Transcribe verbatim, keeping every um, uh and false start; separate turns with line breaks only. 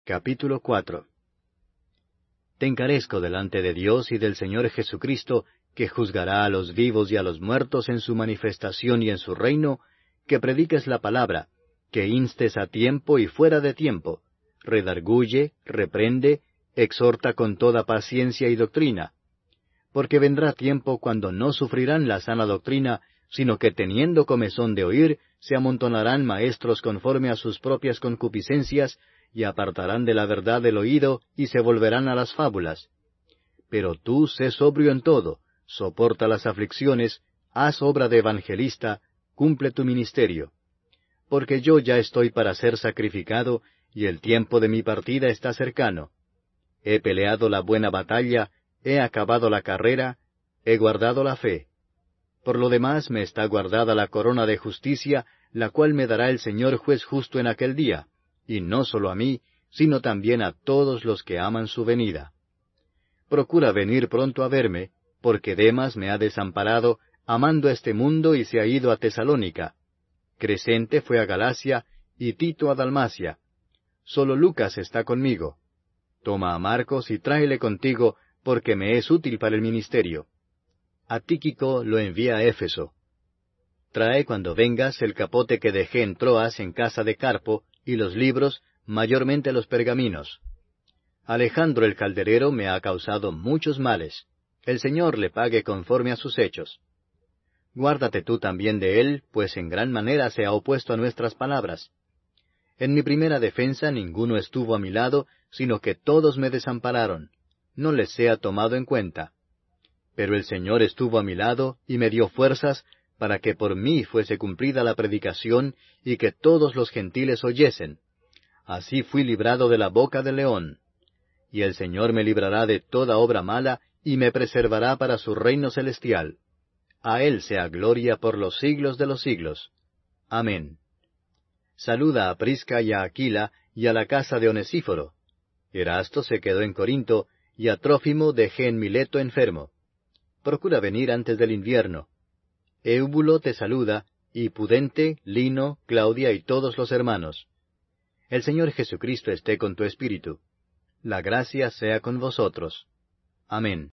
Capítulo cuatro. Te encarezco delante de Dios y del Señor Jesucristo, que juzgará a los vivos y a los muertos en su manifestación y en su reino, que prediques la palabra, que instes a tiempo y fuera de tiempo, redarguye, reprende, exhorta con toda paciencia y doctrina. Porque vendrá tiempo cuando no sufrirán la sana doctrina, sino que teniendo comezón de oír, se amontonarán maestros conforme a sus propias concupiscencias, y apartarán de la verdad el oído, y se volverán a las fábulas. Pero tú sé sobrio en todo, soporta las aflicciones, haz obra de evangelista, cumple tu ministerio. Porque yo ya estoy para ser sacrificado, y el tiempo de mi partida está cercano. He peleado la buena batalla, he acabado la carrera, he guardado la fe. Por lo demás me está guardada la corona de justicia, la cual me dará el Señor juez justo en aquel día, y no solo a mí, sino también a todos los que aman su venida. Procura venir pronto a verme, porque Demas me ha desamparado, amando este mundo y se ha ido a Tesalónica. Crescente fue a Galacia, y Tito a Dalmacia. Solo Lucas está conmigo. Toma a Marcos y tráele contigo, porque me es útil para el ministerio. A Tíquico lo envía a Éfeso. Trae cuando vengas el capote que dejé en Troas en casa de Carpo, y los libros, mayormente los pergaminos. Alejandro el calderero me ha causado muchos males. El Señor le pague conforme a sus hechos. Guárdate tú también de él, pues en gran manera se ha opuesto a nuestras palabras. En mi primera defensa ninguno estuvo a mi lado, sino que todos me desampararon. No les sea tomado en cuenta. Pero el Señor estuvo a mi lado y me dio fuerzas para que por mí fuese cumplida la predicación y que todos los gentiles oyesen. Así fui librado de la boca del león. Y el Señor me librará de toda obra mala y me preservará para su reino celestial. A Él sea gloria por los siglos de los siglos. Amén. Saluda a Prisca y a Aquila y a la casa de Onesíforo. Erasto se quedó en Corinto, y a Trófimo dejé en Mileto enfermo. Procura venir antes del invierno. Éubulo te saluda, y Pudente, Lino, Claudia y todos los hermanos. El Señor Jesucristo esté con tu espíritu. La gracia sea con vosotros. Amén.